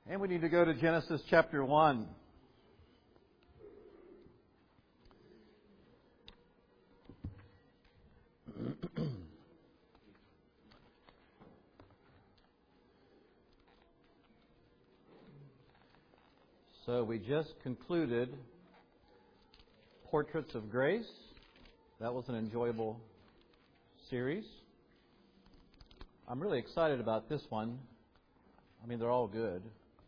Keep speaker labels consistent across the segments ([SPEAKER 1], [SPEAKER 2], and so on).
[SPEAKER 1] And we need to go to Genesis chapter 1. So we just concluded Portraits of Grace. That was an enjoyable series. I'm really excited about this one. I mean, they're all good.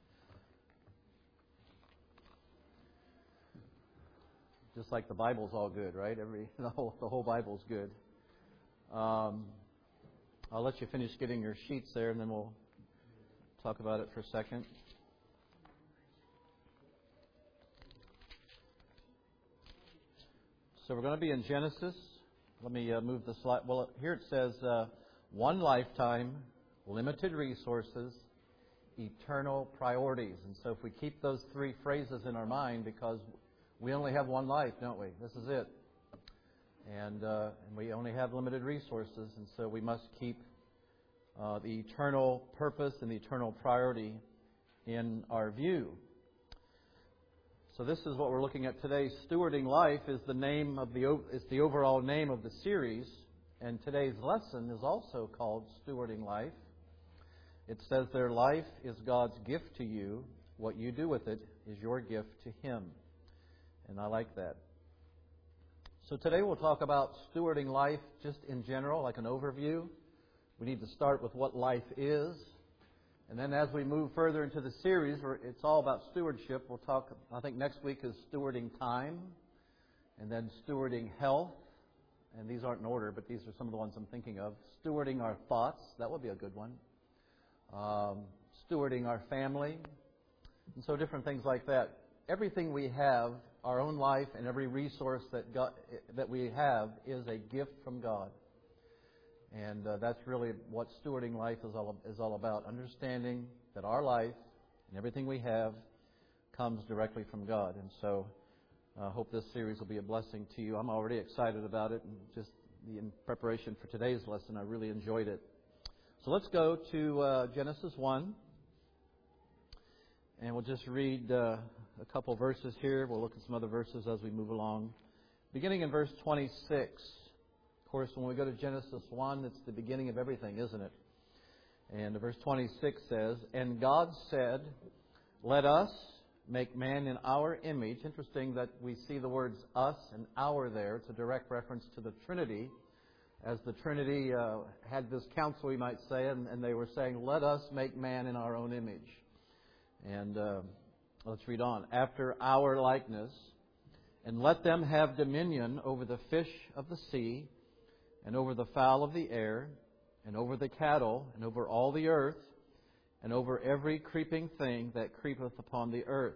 [SPEAKER 1] Just like the Bible's all good, right? The whole Bible's good. I'll let you finish getting your sheets there, and then we'll talk about it for a second. So we're going to be in Genesis. Let me move the slide. Well, here it says, one lifetime, limited resources, eternal priorities. And so if we keep those three phrases in our mind, because we only have one life, don't we? This is it. And we only have limited resources, and so we must keep the eternal purpose and the eternal priority in our view. So this is what we're looking at today. Stewarding Life is the overall name of the series, and today's lesson is also called Stewarding Life. It says their life is God's gift to you. What you do with it is your gift to Him. And I like that. So today we'll talk about stewarding life just in general, like an overview. We need to start with what life is. And then as we move further into the series, where it's all about stewardship, we'll talk, I think next week is stewarding time, and then stewarding health. And these aren't in order, but these are some of the ones I'm thinking of. Stewarding our thoughts, that would be a good one. Stewarding our family, and so different things like that. Everything we have, our own life, and every resource that we have is a gift from God. And that's really what stewarding life is all about. Understanding that our life and everything we have comes directly from God. And so I hope this series will be a blessing to you. I'm already excited about it. And just in preparation for today's lesson, I really enjoyed it. So let's go to Genesis 1. And we'll just read a couple verses here. We'll look at some other verses as we move along. Beginning in verse 26. Of course, when we go to Genesis 1, it's the beginning of everything, isn't it? And verse 26 says, "And God said, let us make man in our image." Interesting that we see the words us and our there. It's a direct reference to the Trinity. As the Trinity had this council, we might say, and they were saying, let us make man in our own image. And let's read on. "After our likeness, and let them have dominion over the fish of the sea, and over the fowl of the air, and over the cattle, and over all the earth, and over every creeping thing that creepeth upon the earth."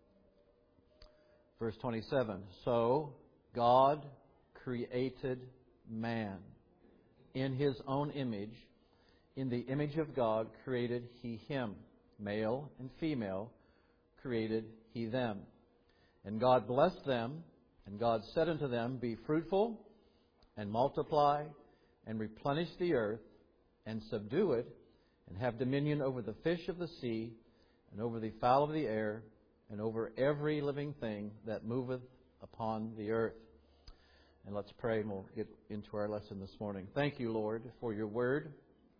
[SPEAKER 1] Verse 27, "So God created man in His own image. In the image of God created He him. Male and female created He them. And God blessed them, and God said unto them, Be fruitful, and multiply, and replenish the earth, and subdue it, and have dominion over the fish of the sea, and over the fowl of the air, and over every living thing that moveth upon the earth." And let's pray, and we'll get into our lesson this morning. Thank you, Lord, for your word.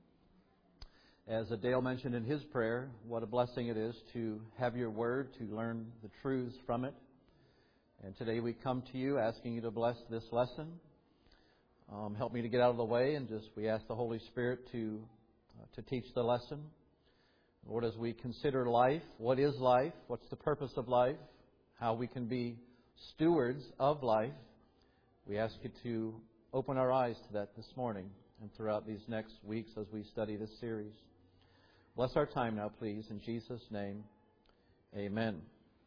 [SPEAKER 1] As Dale mentioned in his prayer, what a blessing it is to have your word, to learn the truths from it. And today we come to you asking you to bless this lesson. Help me to get out of the way, and we ask the Holy Spirit to teach the lesson. Lord, as we consider life, what is life? What's the purpose of life? How we can be stewards of life. We ask you to open our eyes to that this morning and throughout these next weeks as we study this series. Bless our time now, please. In Jesus' name, amen.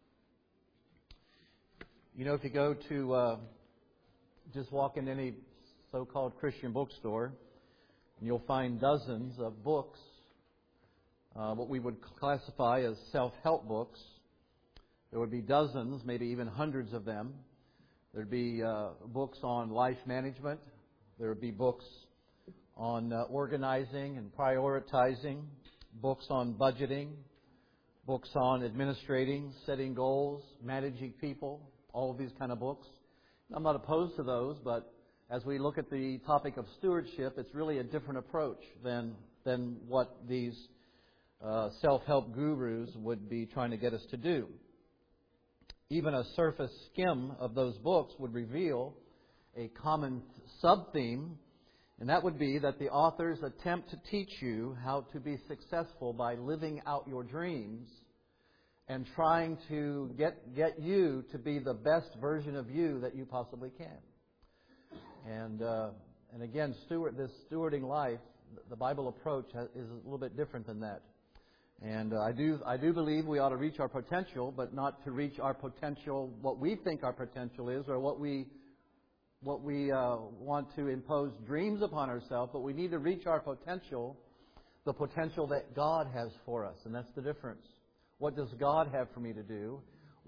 [SPEAKER 1] You know, if you go to just walk in any so-called Christian bookstore, and you'll find dozens of books, what we would classify as self-help books. There would be dozens, maybe even hundreds of them. There'd be books on life management. There would be books on organizing and prioritizing, books on budgeting, books on administrating, setting goals, managing people, all of these kind of books. I'm not opposed to those, but as we look at the topic of stewardship, it's really a different approach than what these self-help gurus would be trying to get us to do. Even a surface skim of those books would reveal a common sub-theme, and that would be that the authors attempt to teach you how to be successful by living out your dreams and trying to get you to be the best version of you that you possibly can. And again, this stewarding life, the Bible approach is a little bit different than that. And I do believe we ought to reach our potential, but not to reach our potential, what we think our potential is, or what we want to impose dreams upon ourselves. But we need to reach our potential, the potential that God has for us, and that's the difference. What does God have for me to do?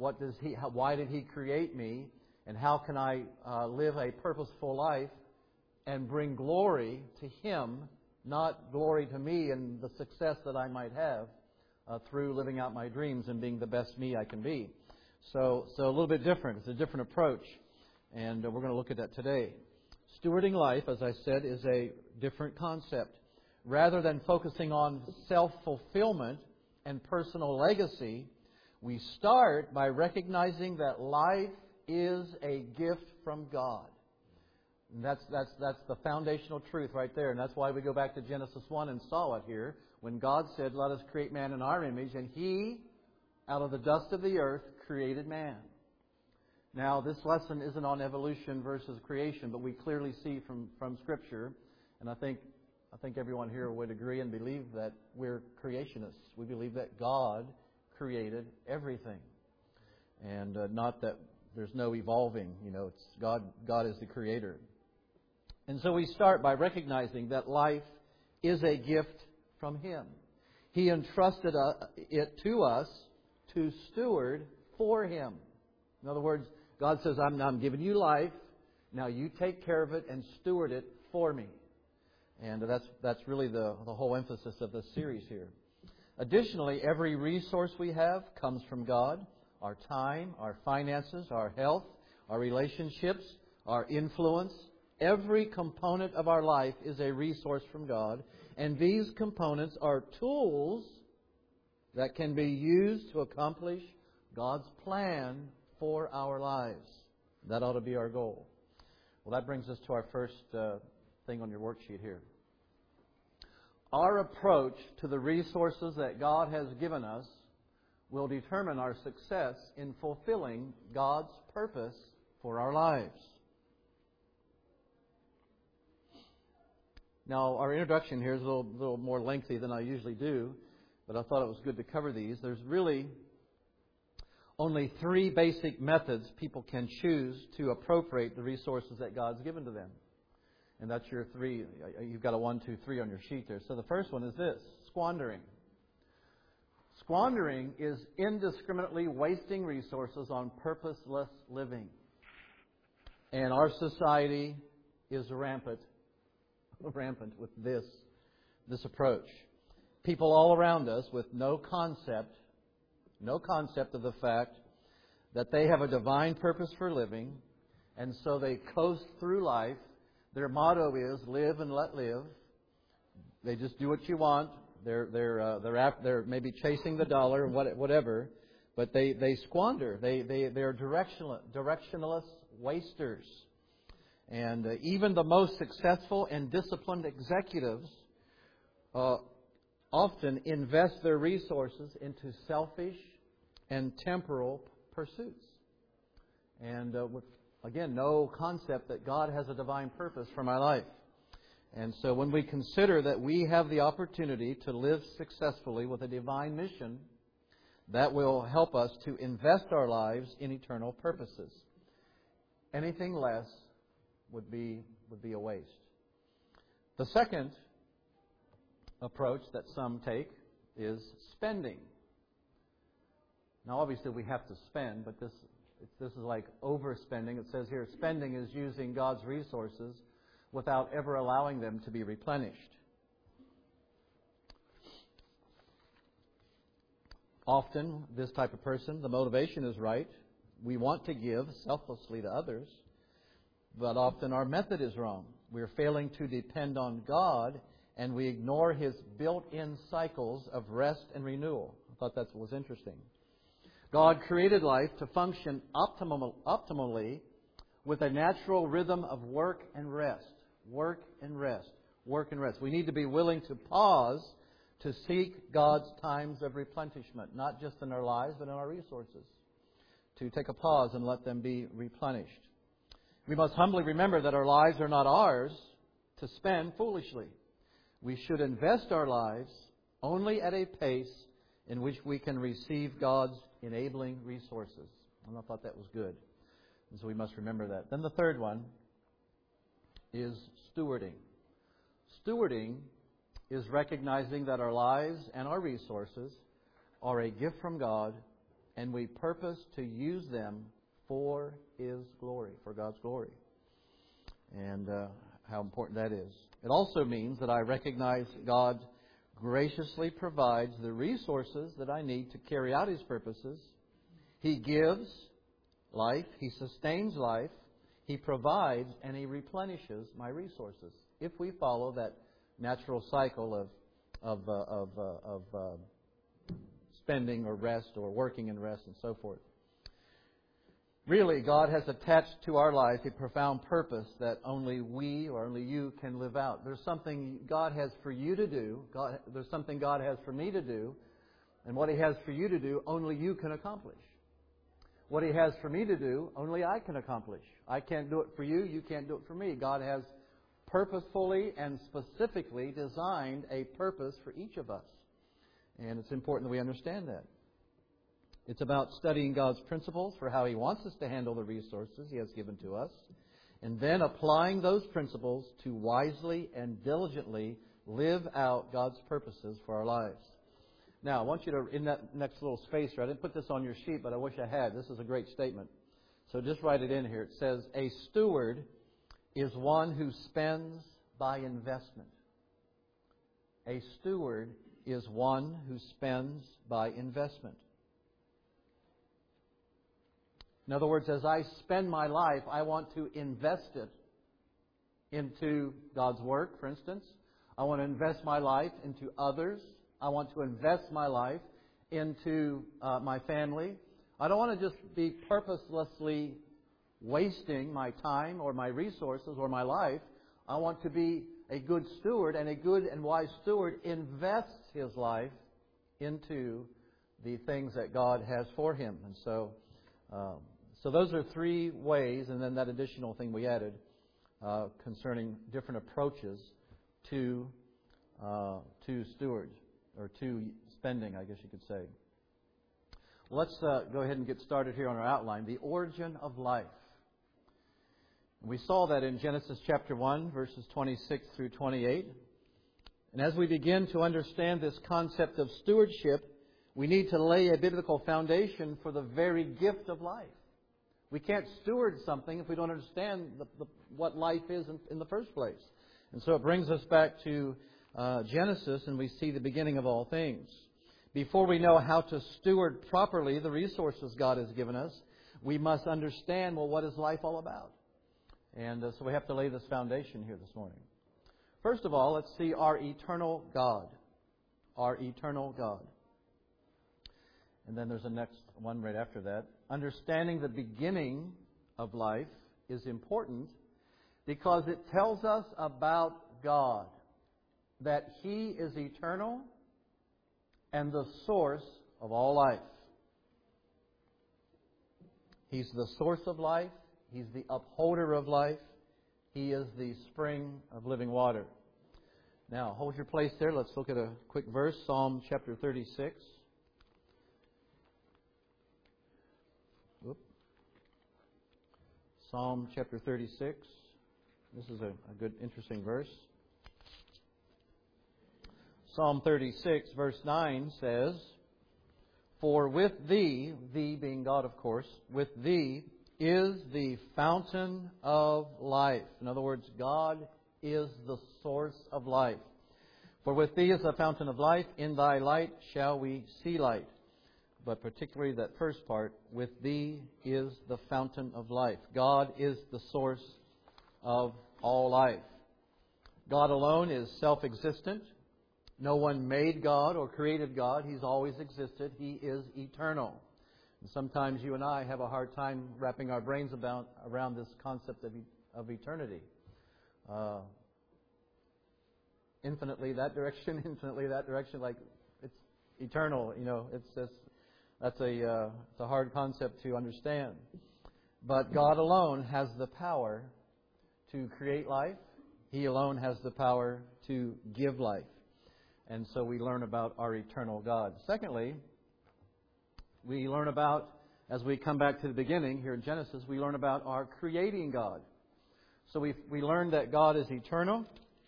[SPEAKER 1] Why did He create me? And how can I live a purposeful life and bring glory to Him, not glory to me and the success that I might have through living out my dreams and being the best me I can be. So a little bit different. It's a different approach, and we're going to look at that today. Stewarding life, as I said, is a different concept. Rather than focusing on self-fulfillment and personal legacy, we start by recognizing that life is a gift from God. And that's the foundational truth right there. And that's why we go back to Genesis 1 and saw it here. When God said, let us create man in our image. And He, out of the dust of the earth, created man. Now, this lesson isn't on evolution versus creation, but we clearly see from Scripture, and I think everyone here would agree and believe that we're creationists. We believe that God created everything. And not that there's no evolving. It's God is the creator. And so we start by recognizing that life is a gift from Him. He entrusted it to us to steward for Him. In other words, God says, I'm giving you life. Now you take care of it and steward it for me. And that's really the whole emphasis of this series here. Additionally, every resource we have comes from God. Our time, our finances, our health, our relationships, our influence. Every component of our life is a resource from God. And these components are tools that can be used to accomplish God's plan for our lives. That ought to be our goal. Well, that brings us to our first thing on your worksheet here. Our approach to the resources that God has given us will determine our success in fulfilling God's purpose for our lives. Now, our introduction here is a little more lengthy than I usually do, but I thought it was good to cover these. There's really only 3 basic methods people can choose to appropriate the resources that God's given to them. And that's your 3. You've got a 1, 2, 3 on your sheet there. So the first one is this: squandering. Squandering is indiscriminately wasting resources on purposeless living. And our society is rampant with this approach. People all around us with no concept of the fact that they have a divine purpose for living, and so they coast through life. Their motto is live and let live. They just do what you want. They're maybe chasing the dollar and whatever, but they squander. They're directionless wasters. And even the most successful and disciplined executives often invest their resources into selfish and temporal pursuits. And with, again, no concept that God has a divine purpose for my life. And so when we consider that we have the opportunity to live successfully with a divine mission, that will help us to invest our lives in eternal purposes. Anything less would be a waste. The second approach that some take is spending. Now, obviously, we have to spend, but this is like overspending. It says here, spending is using God's resources without ever allowing them to be replenished. Often, this type of person, the motivation is right. We want to give selflessly to others, but often our method is wrong. We're failing to depend on God, and we ignore His built-in cycles of rest and renewal. I thought that was interesting. God created life to function optimally with a natural rhythm of work and rest. Work and rest. Work and rest. We need to be willing to pause to seek God's times of replenishment, not just in our lives, but in our resources. To take a pause and let them be replenished. We must humbly remember that our lives are not ours to spend foolishly. We should invest our lives only at a pace in which we can receive God's enabling resources. And I thought that was good. And so we must remember that. Then the third one is stewarding. Stewarding is recognizing that our lives and our resources are a gift from God, and we purpose to use them for His glory, for God's glory. And how important that is. It also means that I recognize God graciously provides the resources that I need to carry out His purposes. He gives life, He sustains life, He provides, and He replenishes my resources. If we follow that natural cycle of spending or rest or working and rest and so forth. Really, God has attached to our life a profound purpose that only we or only you can live out. There's something God has for you to do. There's something God has for me to do. And what He has for you to do, only you can accomplish. What He has for me to do, only I can accomplish. I can't do it for you. You can't do it for me. God has purposefully and specifically designed a purpose for each of us. And it's important that we understand that. It's about studying God's principles for how He wants us to handle the resources He has given to us, and then applying those principles to wisely and diligently live out God's purposes for our lives. Now, I want you to, in that next little space here, I didn't put this on your sheet, but I wish I had. This is a great statement. So just write it in here. It says, a steward is one who spends by investment. A steward is one who spends by investment. In other words, as I spend my life, I want to invest it into God's work, for instance. I want to invest my life into others. I want to invest my life into my family. I don't want to just be purposelessly wasting my time or my resources or my life. I want to be a good steward, and a good and wise steward invests his life into the things that God has for him. And so those are three ways, and then that additional thing we added concerning different approaches to stewards, or to spending, I guess you could say. Well, let's go ahead and get started here on our outline. The origin of life. We saw that in Genesis chapter 1, verses 26 through 28. And as we begin to understand this concept of stewardship, we need to lay a biblical foundation for the very gift of life. We can't steward something if we don't understand what life is in the first place. And so it brings us back to Genesis, and we see the beginning of all things. Before we know how to steward properly the resources God has given us, we must understand, well, what is life all about? And so we have to lay this foundation here this morning. First of all, let's see our eternal God. Our eternal God. And then there's a next one right after that. Understanding the beginning of life is important because it tells us about God, that He is eternal and the source of all life. He's the source of life. He's the upholder of life. He is the spring of living water. Now, hold your place there. Let's look at a quick verse, Psalm chapter 36. Psalm chapter 36. This is a good, interesting verse. Psalm 36, verse 9 says, "For with thee," thee being God, of course, "with thee is the fountain of life." In other words, God is the source of life. "For with thee is the fountain of life, in thy light shall we see light." but particularly that first part, with Thee is the fountain of life. God is the source of all life. God alone is self-existent. No one made God or created God. He's always existed. He is eternal. And sometimes you and I have a hard time wrapping our brains around this concept of eternity. Infinitely that direction, like it's eternal. It's just it's a hard concept to understand. But God alone has the power to create life. He alone has the power to give life. And so we learn about our eternal God. Secondly, we learn about, as we come back to the beginning here in Genesis, we learn about our creating God. So we learn that God is eternal,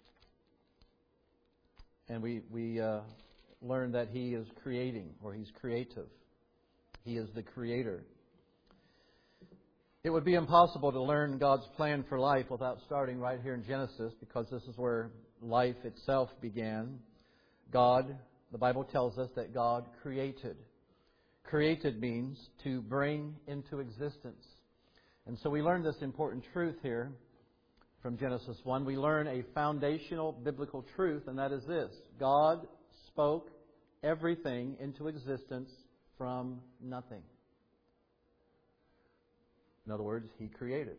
[SPEAKER 1] and we learn that He is creating, or He's creative. He is the creator. It would be impossible to learn God's plan for life without starting right here in Genesis, because this is where life itself began. God, the Bible tells us that God created. Created means to bring into existence. And so we learn this important truth here from Genesis 1. We learn a foundational biblical truth, and that is this: God spoke everything into existence from nothing. In other words, He created.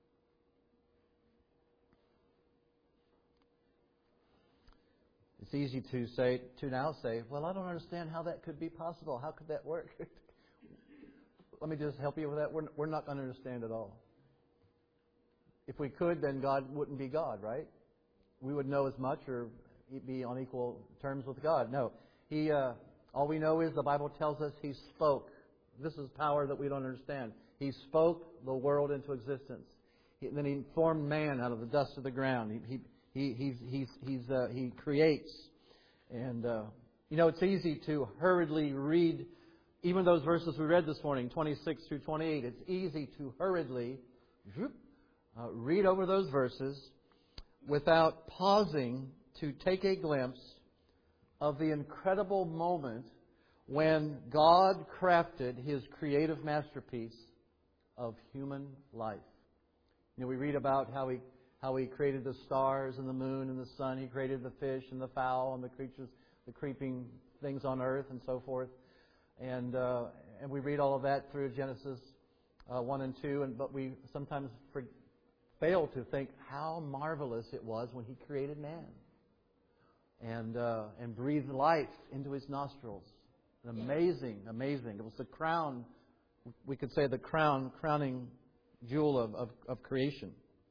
[SPEAKER 1] It's easy to now say, well, I don't understand how that could be possible. How could that work? Let me just help you with that. We're not going to understand at all. If we could, then God wouldn't be God, right? We would know as much or be on equal terms with God. No. All we know is the Bible tells us He spoke. This is power that we don't understand. He spoke the world into existence. Then He formed man out of the dust of the ground. He creates. And, it's easy to hurriedly read even those verses we read this morning, 26 through 28. It's easy to hurriedly read over those verses without pausing to take a glimpse of the incredible moment when God crafted His creative masterpiece of human life. We read about how He created the stars and the moon and the sun. He created the fish and the fowl and the creatures, the creeping things on earth and so forth. And we read all of that through Genesis 1 and 2. But we sometimes fail to think how marvelous it was when He created man and breathed life into his nostrils. Amazing. It was the crown. We could say the crowning jewel of creation.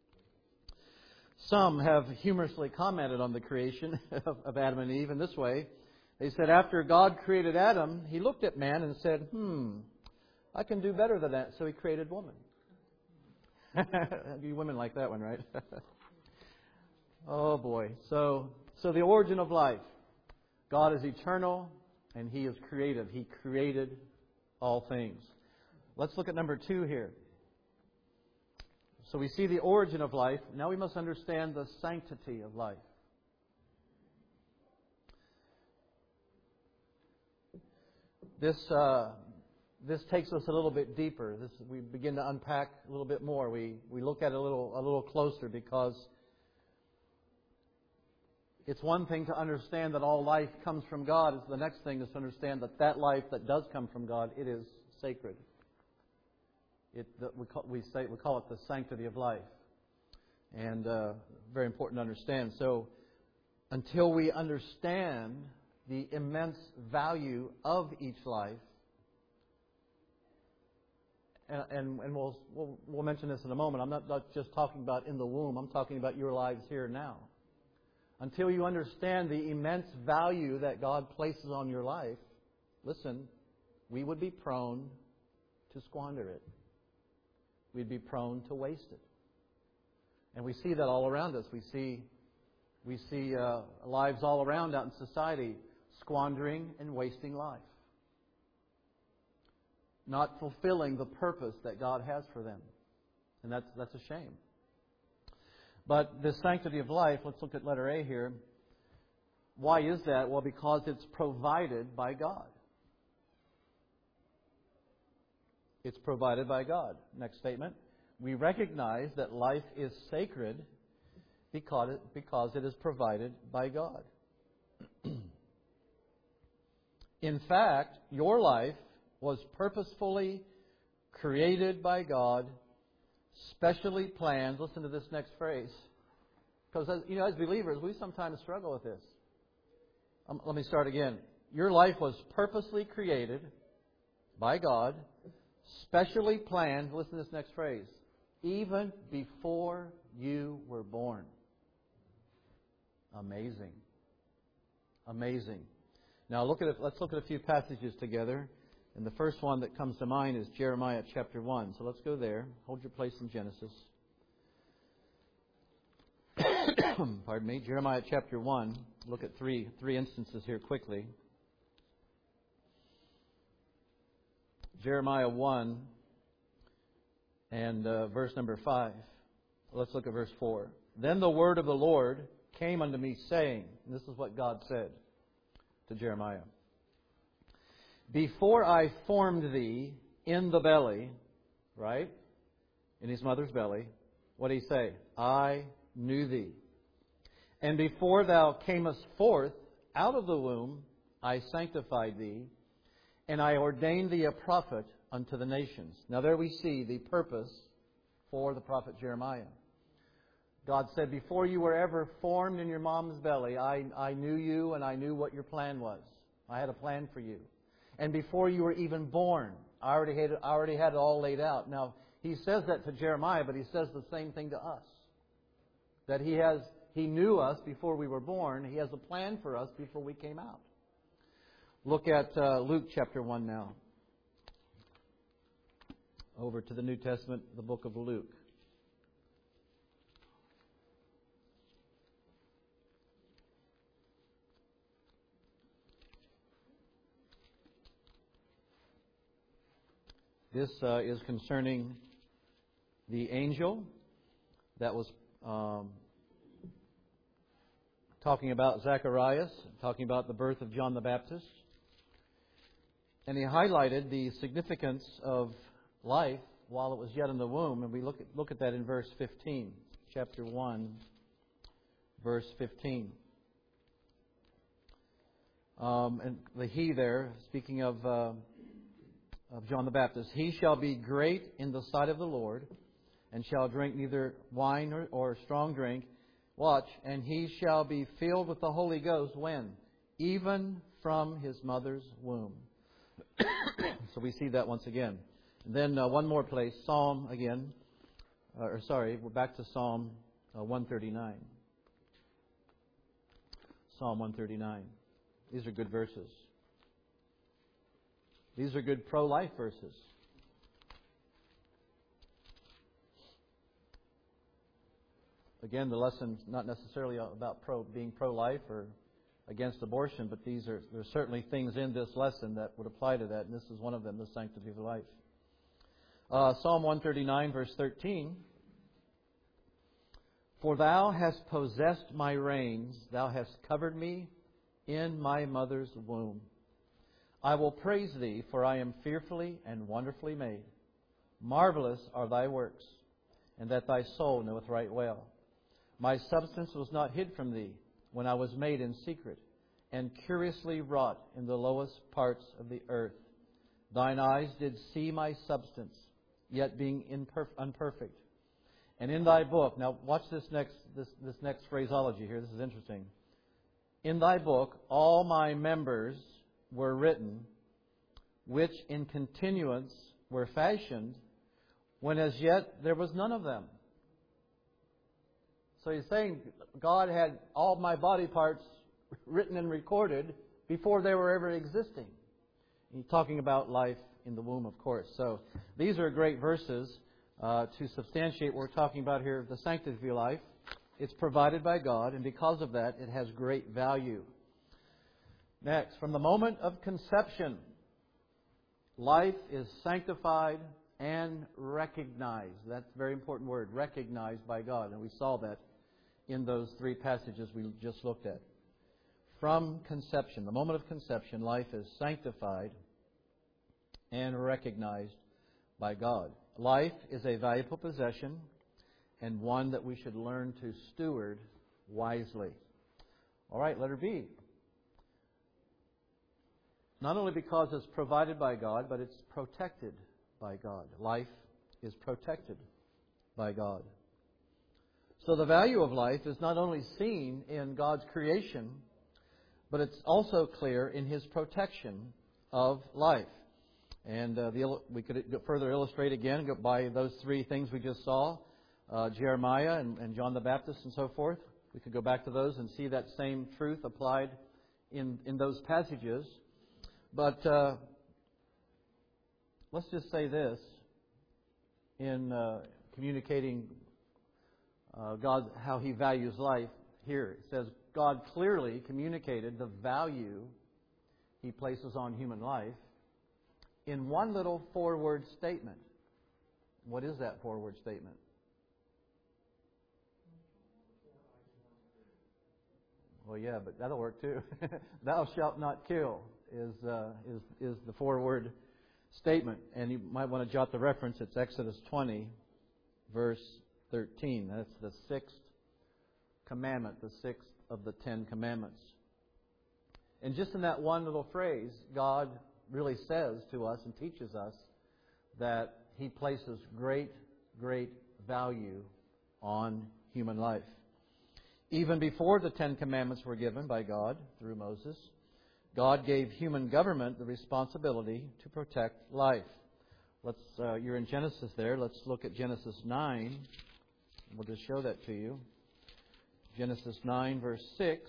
[SPEAKER 1] Some have humorously commented on the creation of Adam and Eve in this way. They said after God created Adam, He looked at man and said, I can do better than that. So He created woman. You women like that one, right? Oh boy. So the origin of life. God is eternal and He is creative. He created all things. Let's look at number 2 here. So we see the origin of life. Now we must understand the sanctity of life. This takes us a little bit deeper. We begin to unpack a little bit more. We look at it a little closer, because it's one thing to understand that all life comes from God. The next thing is to understand that life that does come from God, it is sacred. We call it the sanctity of life. And very important to understand. So until we understand the immense value of each life, and we'll mention this in a moment. I'm not just talking about in the womb. I'm talking about your lives here now. Until you understand the immense value that God places on your life, listen, we would be prone to squander it. We'd be prone to waste it. And we see that all around us. We see lives all around out in society squandering and wasting life. Not fulfilling the purpose that God has for them. And that's a shame. But the sanctity of life, let's look at letter A here. Why is that? Well, because it's provided by God. It's provided by God. Next statement. We recognize that life is sacred because it is provided by God. In fact, your life was purposefully created by God, specially planned. Listen to this next phrase. Because, as believers, we sometimes struggle with this. Let me start again. Your life was purposely created by God, specially planned. Listen to this next phrase. Even before you were born. Amazing. Amazing. Now let's look at a few passages together. And the first one that comes to mind is Jeremiah chapter 1. So let's go there. Hold your place in Genesis. Pardon me. Jeremiah chapter 1. Look at three instances here quickly. Jeremiah 1 and verse number 5. Let's look at verse 4. Then the word of the Lord came unto me, saying, and this is what God said to Jeremiah. Before I formed thee in the belly, right? In his mother's belly, what did he say? I knew thee. And before thou camest forth out of the womb, I sanctified thee, and I ordained thee a prophet unto the nations. Now there we see the purpose for the prophet Jeremiah. God said, before you were ever formed in your mom's belly, I knew you and I knew what your plan was. I had a plan for you. And before you were even born, I already had it all laid out. Now, he says that to Jeremiah, but he says the same thing to us. That he knew us before we were born. He has a plan for us before we came out. Look at Luke chapter 1 now. Over to the New Testament, the book of Luke. This is concerning the angel that was talking about Zacharias, talking about the birth of John the Baptist. And he highlighted the significance of life while it was yet in the womb. And we look at that in verse 15, chapter 1, verse 15. And the he there, speaking of John the Baptist, he shall be great in the sight of the Lord, and shall drink neither wine or strong drink. Watch, and he shall be filled with the Holy Ghost when? Even from his mother's womb. So we see that once again. And then one more place, Psalm again. We're back to Psalm 139. Psalm 139. These are good verses. These are good pro-life verses. Again, the lesson's not necessarily about being pro-life or against abortion, but there's certainly things in this lesson that would apply to that, and this is one of them, the sanctity of life. Psalm 139, verse 13. For thou hast possessed my reins, thou hast covered me in my mother's womb. I will praise thee, for I am fearfully and wonderfully made. Marvelous are thy works, and that thy soul knoweth right well. My substance was not hid from thee when I was made in secret, and curiously wrought in the lowest parts of the earth. Thine eyes did see my substance, yet being unperfect. And in thy book, now watch this next phraseology here. This is interesting. In thy book, all my members were written, which in continuance were fashioned, when as yet there was none of them. So he's saying God had all my body parts written and recorded before they were ever existing. He's talking about life in the womb, of course. So these are great verses to substantiate what we're talking about here, the sanctity of life. It's provided by God, and because of that, it has great value. Next, from the moment of conception, life is sanctified and recognized. That's a very important word, recognized by God. And we saw that in those three passages we just looked at. From conception, the moment of conception, life is sanctified and recognized by God. Life is a valuable possession and one that we should learn to steward wisely. All right, letter B. Not only because it's provided by God, but it's protected by God. Life is protected by God. So the value of life is not only seen in God's creation, but it's also clear in His protection of life. And we could further illustrate again by those three things we just saw, Jeremiah and John the Baptist and so forth. We could go back to those and see that same truth applied in those passages. But let's just say this in communicating God, how He values life here. It says God clearly communicated the value He places on human life in one little four-word statement. What is that four-word statement? Well, yeah, but that'll work too. Thou shalt not kill is the four-word statement. And you might want to jot the reference. It's Exodus 20, verse 13. That's the sixth commandment, the sixth of the 10 commandments. And just in that one little phrase, God really says to us and teaches us that He places great, great value on human life. Even before the 10 commandments were given by God through Moses, God gave human government the responsibility to protect life. You're in Genesis there. Let's look at Genesis 9. We'll just show that to you. Genesis 9, verse 6.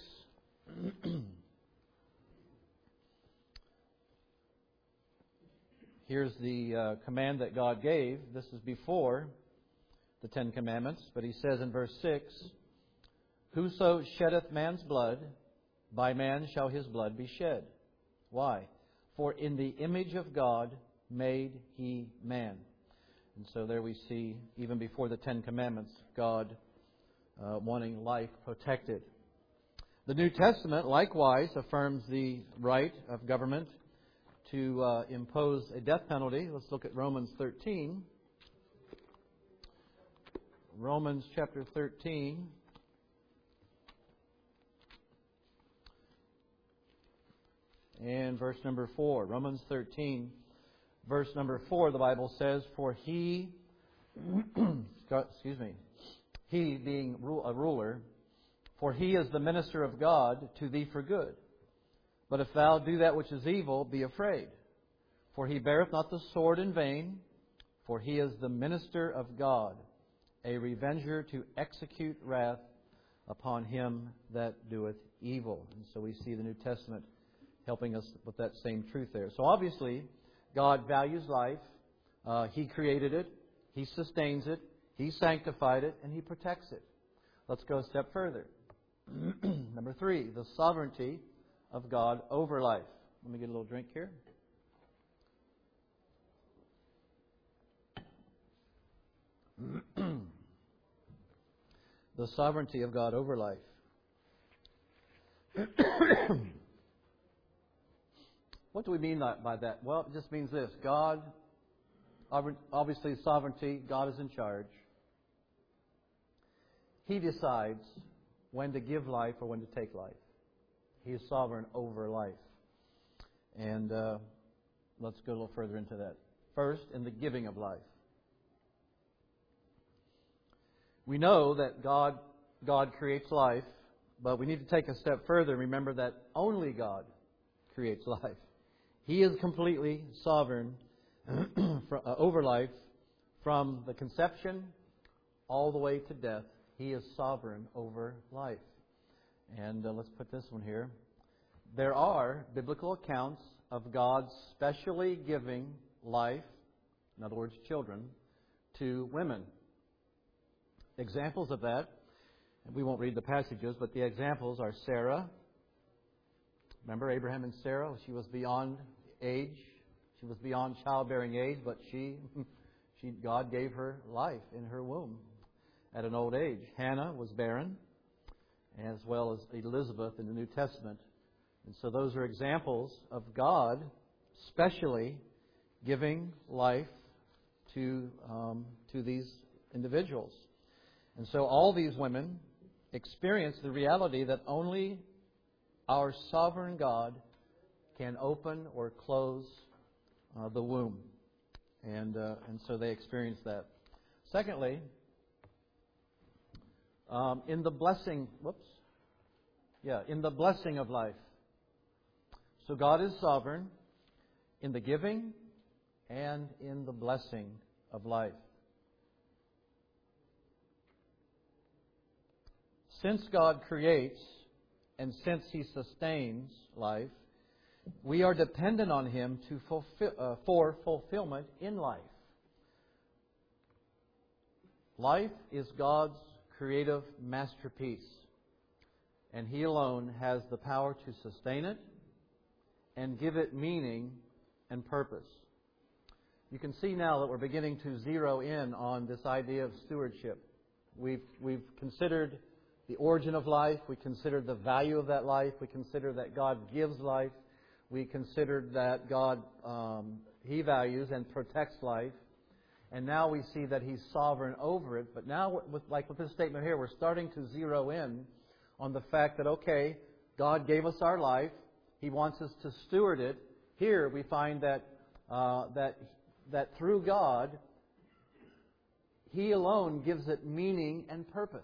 [SPEAKER 1] Here's the command that God gave. This is before the 10 commandments. But He says in verse 6, Whoso sheddeth man's blood, by man shall his blood be shed. Why? For in the image of God made He man. And so there we see, even before the 10 commandments, God wanting life protected. The New Testament likewise affirms the right of government to impose a death penalty. Let's look at Romans 13. Romans chapter 13. And verse number 4. Romans 13, verse number 4, the Bible says, For he, he being a ruler, for he is the minister of God to thee for good. But if thou do that which is evil, be afraid. For he beareth not the sword in vain, for he is the minister of God, a revenger to execute wrath upon him that doeth evil. And so we see the New Testament helping us with that same truth there. So obviously, God values life. He created it. He sustains it. He sanctified it. And He protects it. Let's go a step further. Number 3, the sovereignty of God over life. Let me get a little drink here. The sovereignty of God over life. What do we mean by that? Well, it just means this. God, obviously sovereignty, God is in charge. He decides when to give life or when to take life. He is sovereign over life. And let's go a little further into that. First, in the giving of life. We know that God creates life, but we need to take a step further and remember that only God creates life. He is completely sovereign over life from the conception all the way to death. He is sovereign over life. And let's put this one here. There are biblical accounts of God specially giving life, in other words, children, to women. Examples of that, and we won't read the passages, but the examples are Sarah. Remember Abraham and Sarah? She was beyond age. She was beyond childbearing age, but God gave her life in her womb at an old age. Hannah was barren, as well as Elizabeth in the New Testament. And so those are examples of God specially giving life to these individuals. And so all these women experience the reality that only our sovereign God can open or close the womb. And so they experience that. Secondly, in the blessing of life. So God is sovereign in the giving and in the blessing of life. Since God creates and since He sustains life, we are dependent on Him for fulfillment in life. Life is God's creative masterpiece, and He alone has the power to sustain it and give it meaning and purpose. You can see now that we're beginning to zero in on this idea of stewardship. We've considered the origin of life. We considered the value of that life. We considered that God gives life. We considered that God, He values and protects life. And now we see that He's sovereign over it. But now, with this statement here, we're starting to zero in on the fact that, okay, God gave us our life. He wants us to steward it. Here we find that through God, He alone gives it meaning and purpose.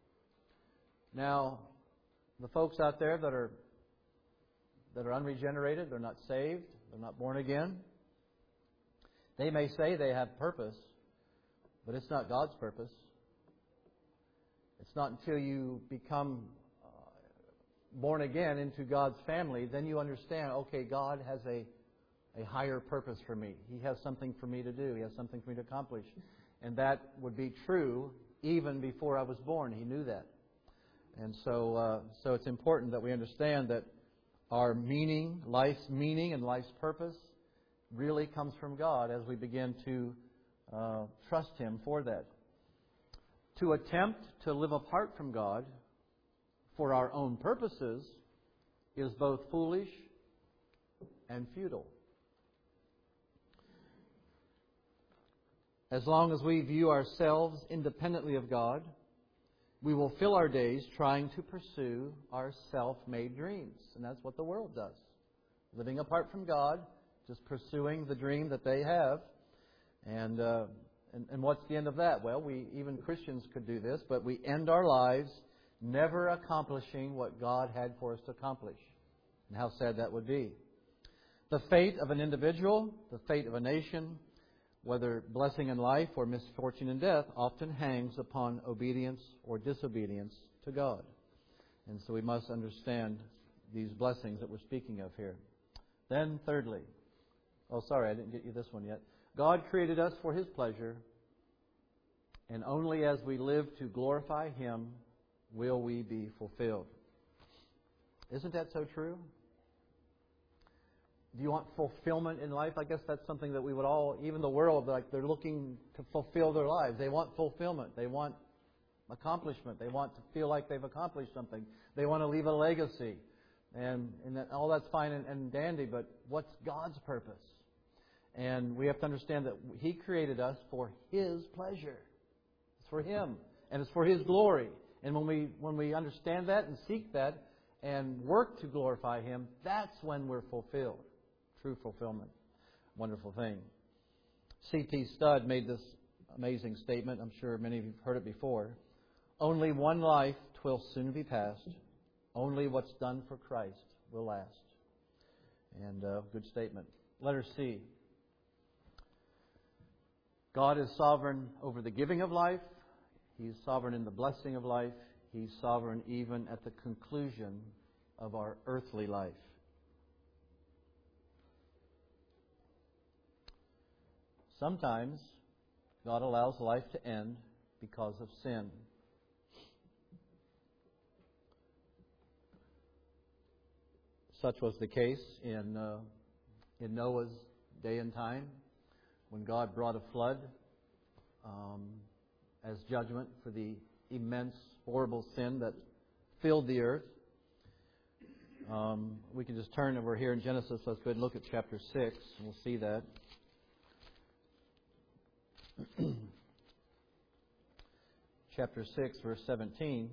[SPEAKER 1] Now, the folks out there that are unregenerated, they're not saved, they're not born again, they may say they have purpose, but it's not God's purpose. It's not until you become born again into God's family, then you understand, okay, God has a higher purpose for me. He has something for me to do. He has something for me to accomplish. And that would be true even before I was born. He knew that. And so it's important that we understand that our meaning, life's meaning and life's purpose really comes from God as we begin to trust Him for that. To attempt to live apart from God for our own purposes is both foolish and futile. As long as we view ourselves independently of God, we will fill our days trying to pursue our self-made dreams. And that's what the world does. Living apart from God, just pursuing the dream that they have. And what's the end of that? Well, even Christians could do this, but we end our lives never accomplishing what God had for us to accomplish. And how sad that would be. The fate of an individual, the fate of a nation, whether blessing in life or misfortune in death, often hangs upon obedience or disobedience to God. And so we must understand these blessings that we're speaking of here. Then thirdly, I didn't get you this one yet. God created us for His pleasure, and only as we live to glorify Him will we be fulfilled. Isn't that so true? Do you want fulfillment in life? I guess that's something that we would all, even the world, they're looking to fulfill their lives. They want fulfillment. They want accomplishment. They want to feel like they've accomplished something. They want to leave a legacy. And all that's fine and dandy, but what's God's purpose? And we have to understand that He created us for His pleasure. It's for Him. And it's for His glory. And when we understand that and seek that and work to glorify Him, that's when we're fulfilled. True fulfillment. Wonderful thing. C.T. Studd made this amazing statement. I'm sure many of you have heard it before. Only one life 'twill soon be past. Only what's done for Christ will last. And good statement. Letter C. God is sovereign over the giving of life. He's sovereign in the blessing of life. He's sovereign even at the conclusion of our earthly life. Sometimes God allows life to end because of sin. Such was the case in Noah's day and time when God brought a flood as judgment for the immense, horrible sin that filled the earth. We can just turn over here in Genesis. Let's go ahead and look at chapter 6, and we'll see that. chapter 6, verse 17.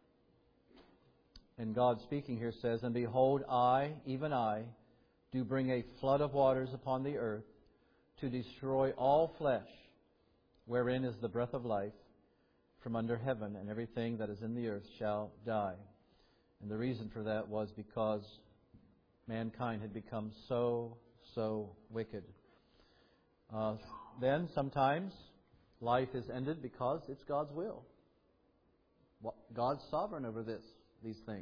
[SPEAKER 1] And God speaking here says, "And behold, I, even I, do bring a flood of waters upon the earth to destroy all flesh, wherein is the breath of life from under heaven, and everything that is in the earth shall die." And the reason for that was because mankind had become so wicked. Then sometimes life is ended because it's God's will. God's sovereign over these things.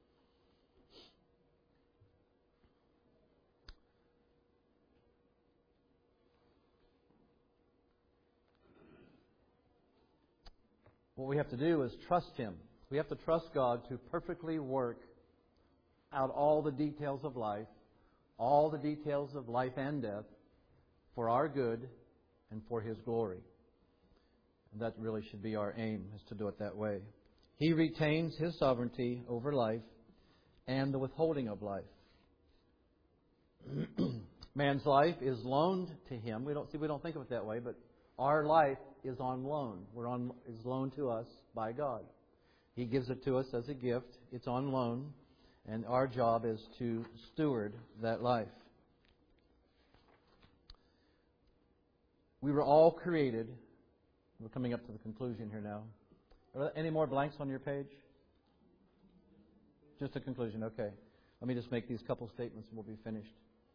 [SPEAKER 1] What we have to do is trust Him. We have to trust God to perfectly work out all the details of life, all the details of life and death, for our good and for His glory. And that really should be our aim, is to do it that way. He retains His sovereignty over life and the withholding of life. Man's life is loaned to him. We don't think of it that way, but our life is on loan. Is loaned to us by God. He gives it to us as a gift. It's on loan, and our job is to steward that life. We were all created. We're coming up to the conclusion here now. Are there any more blanks on your page? Just a conclusion, okay. Let me just make these couple statements and we'll be finished.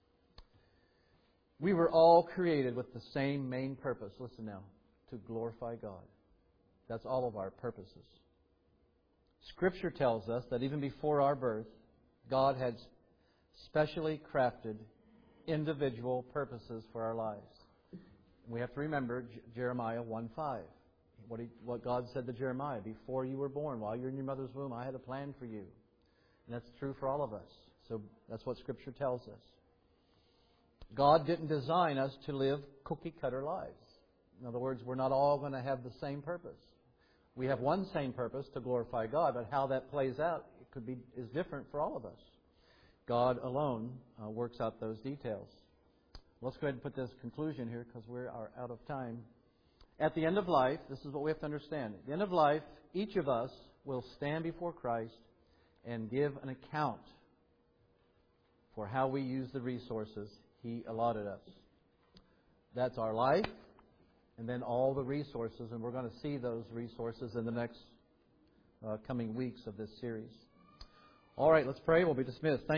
[SPEAKER 1] We were all created with the same main purpose. Listen now. To glorify God. That's all of our purposes. Scripture tells us that even before our birth, God had specially crafted individual purposes for our lives. We have to remember Jeremiah 1:5. What God said to Jeremiah, before you were born, while you were in your mother's womb, I had a plan for you. And that's true for all of us. So that's what Scripture tells us. God didn't design us to live cookie-cutter lives. In other words, we're not all going to have the same purpose. We have one same purpose, to glorify God, but how that plays out is different for all of us. God alone works out those details. Let's go ahead and put this conclusion here because we are out of time. At the end of life, this is what we have to understand. At the end of life, each of us will stand before Christ and give an account for how we use the resources He allotted us. That's our life, and then all the resources, and we're going to see those resources in the next coming weeks of this series. All right, let's pray. We'll be dismissed.